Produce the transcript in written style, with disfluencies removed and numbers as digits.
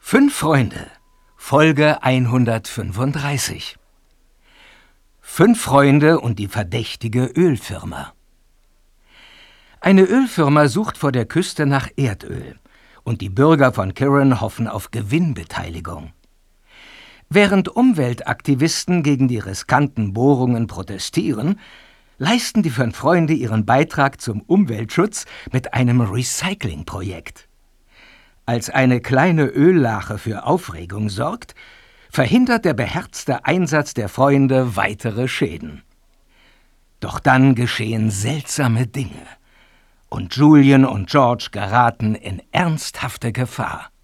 5 Freunde, Folge 135. 5 Freunde und die verdächtige Ölfirma. Eine Ölfirma sucht vor der Küste nach Erdöl und die Bürger von Kirin hoffen auf Gewinnbeteiligung. Während Umweltaktivisten gegen die riskanten Bohrungen protestieren, leisten die 5 Freunde ihren Beitrag zum Umweltschutz mit einem Recyclingprojekt. Als eine kleine Öllache für Aufregung sorgt, verhindert der beherzte Einsatz der Freunde weitere Schäden. Doch dann geschehen seltsame Dinge und Julian und George geraten in ernsthafte Gefahr.